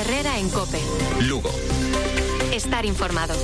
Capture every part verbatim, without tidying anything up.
Herrera en COPE. Lugo. Estar informado.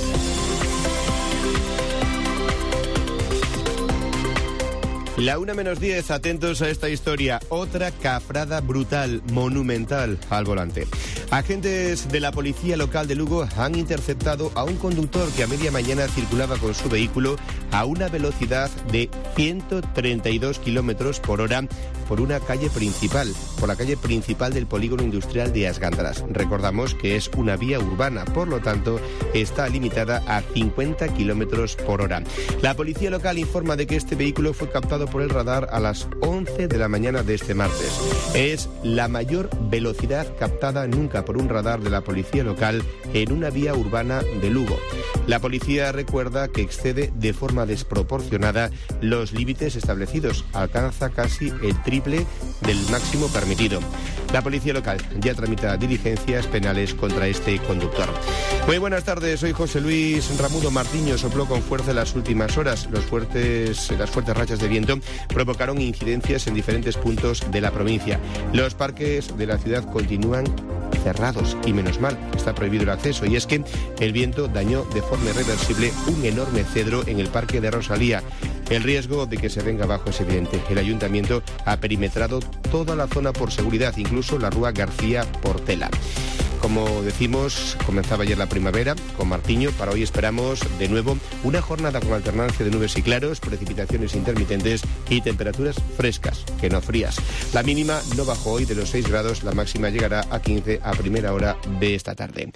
La una menos diez, atentos a esta historia. Otra cafrada brutal, monumental al volante. Agentes de la policía local de Lugo han interceptado a un conductor que a media mañana circulaba con su vehículo a una velocidad de ciento treinta y dos kilómetros por hora por una calle principal, por la calle principal del polígono industrial de Asgándaras. Recordamos que es una vía urbana, por lo tanto está limitada a cincuenta kilómetros por hora. La policía local informa de que este vehículo fue captado por el radar a las once de la mañana de este martes. Es la mayor velocidad captada nunca por un radar de la policía local en una vía urbana de Lugo. La policía recuerda que excede de forma desproporcionada los límites establecidos, alcanza casi el triple del máximo permitido. La policía local ya tramita diligencias penales contra este conductor. Muy buenas tardes, soy José Luis Ramudo. Martiño sopló con fuerza en las últimas horas. Los fuertes, las fuertes rachas de viento provocaron incidencias en diferentes puntos de la provincia. Los parques de la ciudad continúan cerrados y menos mal, está prohibido el acceso, y es que el viento dañó de forma irreversible un enorme cedro en el parque de Rosalía. El riesgo de que se venga abajo es evidente. El ayuntamiento ha perimetrado toda la zona por seguridad, incluso la rúa García Portela. Como decimos, comenzaba ayer la primavera con Martiño. Para hoy esperamos de nuevo una jornada con alternancia de nubes y claros, precipitaciones intermitentes y temperaturas frescas, que no frías. La mínima no bajó hoy de los seis grados, la máxima llegará a quince a primera hora de esta tarde.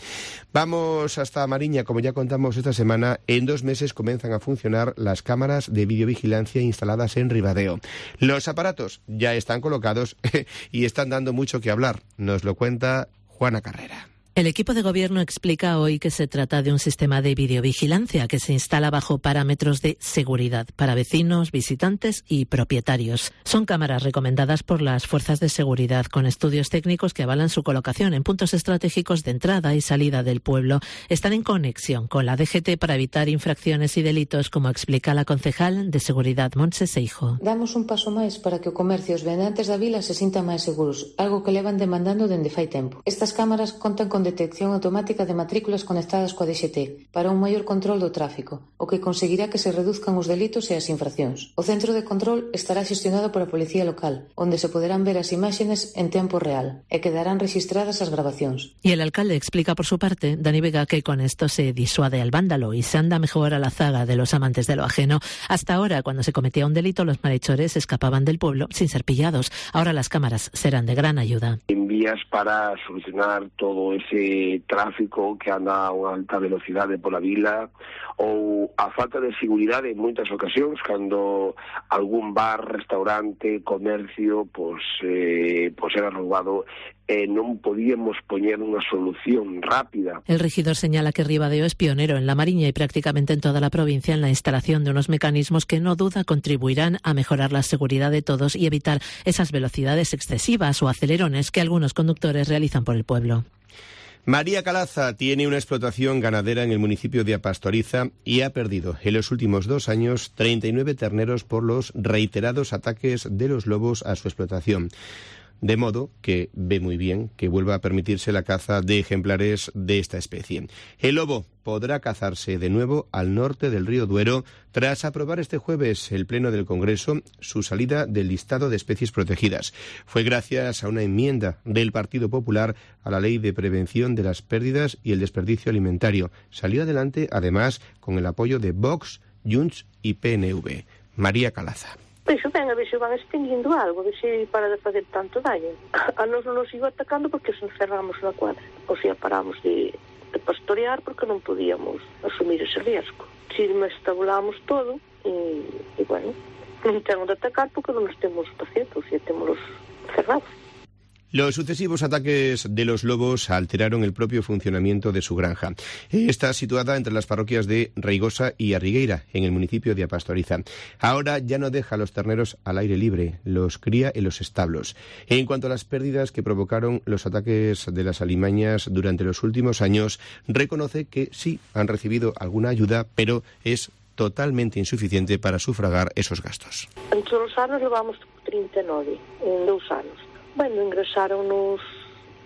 Vamos hasta Mariña, como ya contamos esta semana. En dos meses comienzan a funcionar las cámaras de videovigilancia instaladas en Ribadeo. Los aparatos ya están colocados y están dando mucho que hablar. Nos lo cuenta Juana Carrera. El equipo de gobierno explica hoy que se trata de un sistema de videovigilancia que se instala bajo parámetros de seguridad para vecinos, visitantes y propietarios. Son cámaras recomendadas por las fuerzas de seguridad con estudios técnicos que avalan su colocación en puntos estratégicos de entrada y salida del pueblo. Están en conexión con la D G T para evitar infracciones y delitos, como explica la concejal de Seguridad, Montse Seijo. Damos un paso máis para que o comercio e os vendantes da vila se sintan máis seguros, algo que levan demandando dende fai tempo. Estas cámaras contan con detección automática de matrículas conectadas coa D X T para un maior control do tráfico, o que conseguirá que se reduzcan os delitos e as infraccións. O centro de control estará xestionado por a Policía Local, onde se poderán ver as imaxes en tempo real e quedarán rexistradas as grabacións. Y el alcalde explica por su parte, Dani Vega, que con esto se disuade al vándalo y se anda mejor a la zaga de los amantes de lo ajeno. Hasta ahora, cuando se cometía un delito, los malhechores escapaban del pueblo sin ser pillados. Ahora las cámaras serán de gran ayuda. En vías para solucionar todo ese tráfico que anda a unha alta velocidade pola vila, ou a falta de seguridade en moitas ocasións cando algún bar, restaurante, comercio pois, eh, pois era roubado e non podíamos poñer unha solución rápida. El regidor señala que Ribadeo es pionero en la Mariña y prácticamente en toda la provincia en la instalación de unos mecanismos que no duda contribuirán a mejorar la seguridad de todos y evitar esas velocidades excesivas o acelerones que algunos conductores realizan por el pueblo. María Calaza tiene una explotación ganadera en el municipio de Apastoriza y ha perdido en los últimos dos años treinta y nueve terneros por los reiterados ataques de los lobos a su explotación. De modo que ve muy bien que vuelva a permitirse la caza de ejemplares de esta especie. El lobo podrá cazarse de nuevo al norte del río Duero tras aprobar este jueves el Pleno del Congreso su salida del listado de especies protegidas. Fue gracias a una enmienda del Partido Popular a la Ley de Prevención de las Pérdidas y el Desperdicio Alimentario. Salió adelante, además, con el apoyo de Vox, Junts y P N V. María Calaza. Pois ben, a ver se van extinguindo algo, a ver se para de fazer tanto daño. A nos non nos iba atacando porque se encerramos na cuadra. O sea, paramos de, de pastorear porque non podíamos asumir ese riesgo. Si me estabulamos todo e, e bueno, non tengo de atacar porque non nos temos pacientes, e temos cerrados. Los sucesivos ataques de los lobos alteraron el propio funcionamiento de su granja. Está situada entre las parroquias de Reigosa y Arrigueira, en el municipio de Apastoriza. Ahora ya no deja a los terneros al aire libre, los cría en los establos. En cuanto a las pérdidas que provocaron los ataques de las alimañas durante los últimos años, reconoce que sí han recibido alguna ayuda, pero es totalmente insuficiente para sufragar esos gastos. En todos os anos levamos trinta e nove, en dous anos. Bueno, ingresaron-nos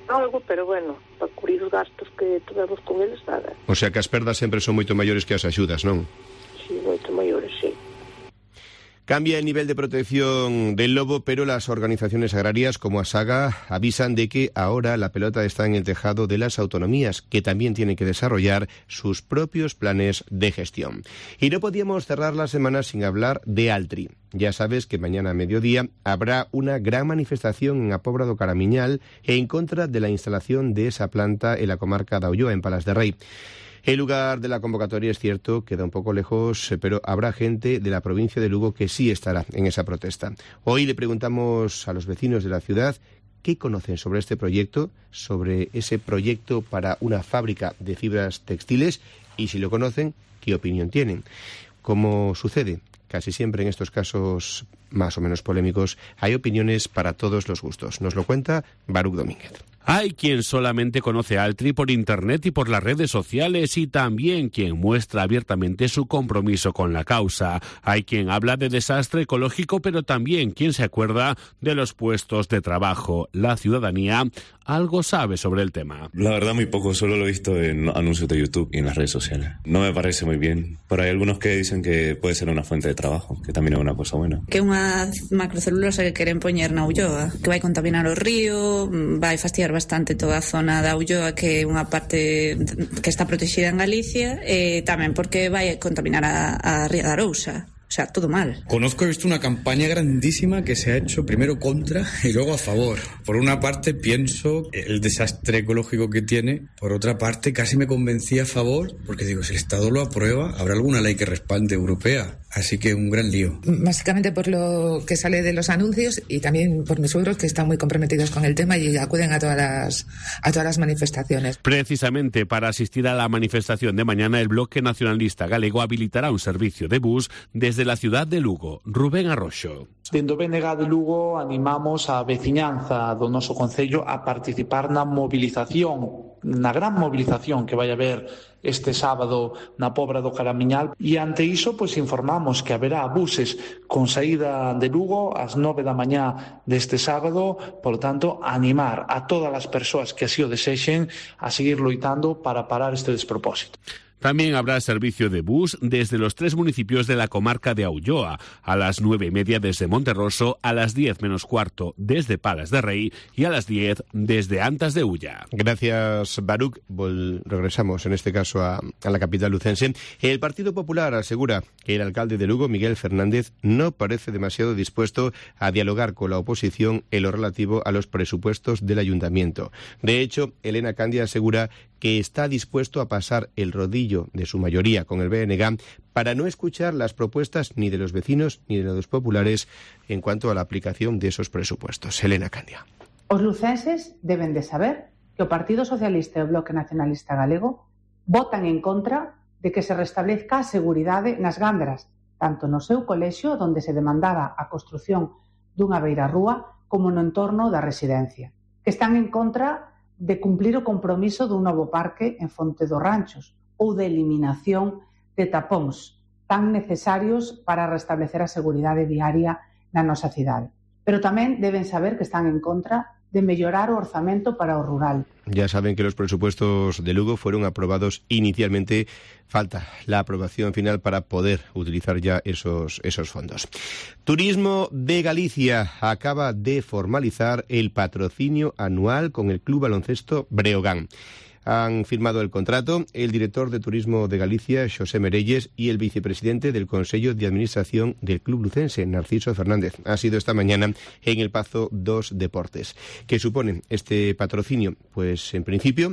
algo, pero bueno, para cubrir os gastos que tivemos con eles, nada. O sea que as perdas sempre son moito maiores que as axudas, non? Sí, moito maiores, sí. Cambia el nivel de protección del lobo, pero las organizaciones agrarias como ASAGA avisan de que ahora la pelota está en el tejado de las autonomías, que también tienen que desarrollar sus propios planes de gestión. Y no podíamos cerrar la semana sin hablar de Altri. Ya sabes que mañana a mediodía habrá una gran manifestación en A Pobra do Caramiñal en contra de la instalación de esa planta en la comarca da Ulloa, en Palas de Rei. El lugar de la convocatoria, es cierto, queda un poco lejos, pero habrá gente de la provincia de Lugo que sí estará en esa protesta. Hoy le preguntamos a los vecinos de la ciudad qué conocen sobre este proyecto, sobre ese proyecto para una fábrica de fibras textiles y, si lo conocen, qué opinión tienen. Como sucede casi siempre en estos casos más o menos polémicos, hay opiniones para todos los gustos. Nos lo cuenta Baruch Domínguez. Hay quien solamente conoce a Altri por internet y por las redes sociales y también quien muestra abiertamente su compromiso con la causa. Hay quien habla de desastre ecológico, pero también quien se acuerda de los puestos de trabajo. La ciudadanía algo sabe sobre el tema. La verdad muy poco, solo lo he visto en anuncios de YouTube y en las redes sociales. No me parece muy bien, pero hay algunos que dicen que puede ser una fuente de trabajo, que también es una cosa buena. Que unha macrocelulosa que queren poñer na Ulloa, que vai contaminar o río, vai fastidiar bastante toda a zona da Ulloa, que é unha parte que está protegida en Galicia, e tamén porque vai contaminar a, a Ría da Arousa. O sea, todo mal. Conozco, he visto una campaña grandísima que se ha hecho primero contra y luego a favor. Por una parte pienso el desastre ecológico que tiene, por otra parte casi me convencí a favor, porque digo, si el Estado lo aprueba, habrá alguna ley que respalde europea. Así que un gran lío. Básicamente por lo que sale de los anuncios y también por mis suegros, que están muy comprometidos con el tema y acuden a todas las, a todas las manifestaciones. Precisamente para asistir a la manifestación de mañana, el Bloque Nacionalista Galego habilitará un servicio de bus desde la ciudad de Lugo. Rubén Arroxo. Dende o B N G de Lugo animamos a veciñanza do noso concello a participar na movilización, na gran movilización que vai haber este sábado na Pobra do Caramiñal, e ante iso pois informamos que haberá buses con saída de Lugo ás nove da mañá deste sábado. Por tanto, animar a todas as persoas que así o desexen a seguir loitando para parar este despropósito. También habrá servicio de bus desde los tres municipios de la comarca de Ulloa, a las nueve y media desde Monterroso, a las diez menos cuarto desde Palas de Rei y a las diez desde Antas de Ulla. Gracias, Baruch. Vol- regresamos en este caso a, a la capital lucense. El Partido Popular asegura que el alcalde de Lugo, Miguel Fernández, no parece demasiado dispuesto a dialogar con la oposición en lo relativo a los presupuestos del ayuntamiento. De hecho, Elena Candia asegura que está dispuesto a pasar el rodillo de su mayoría con el B N G para no escuchar las propuestas ni de los vecinos ni de los populares en cuanto a la aplicación de esos presupuestos. Elena Candia. Os lucenses deben de saber que o Partido Socialista e o Bloque Nacionalista Galego votan en contra de que se restablezca a seguridade nas Gandras, tanto no seu colexio, onde se demandaba a construción dunha beirarrúa, como no entorno da residencia. Que están en contra de cumplir o compromiso dun novo parque en Fonte dos Ranchos ou de eliminación de tapóns tan necesarios para restablecer a seguridade viaria na nosa cidade. Pero tamén deben saber que están en contra de mellorar o orzamento para o rural. Ya saben que los presupuestos de Lugo fueron aprobados inicialmente. Falta la aprobación final para poder utilizar ya esos, esos fondos. Turismo de Galicia acaba de formalizar el patrocinio anual con el Club Baloncesto Breogán. Han firmado el contrato el director de Turismo de Galicia, Xosé Merelles, y el vicepresidente del Consejo de Administración del Club Lucense, Narciso Fernández. Ha sido esta mañana en el Pazo dos Deportes. ¿Qué supone este patrocinio? Pues, en principio,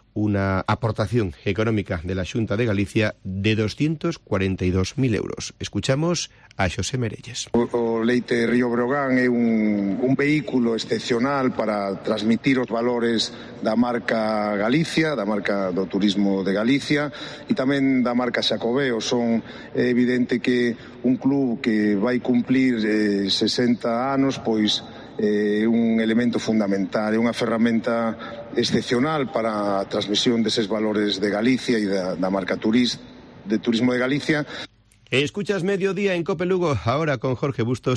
una aportación económica de la Xunta de Galicia de doscientos cuarenta y dos mil euros. Escuchamos a Xosé Merelles. O, o Leite Río Breogán é un, un vehículo excepcional para transmitir os valores da marca Galicia, da marca do turismo de Galicia e tamén da marca Xacobeo. Son é evidente que un club que vai cumplir eh, sesenta anos, pois é un elemento fundamental, é unha ferramenta excepcional para a transmisión deses valores de Galicia e da, da marca turis, de turismo de Galicia. Escuchas Mediodía en COPE Lugo, ahora con Jorge Bustos.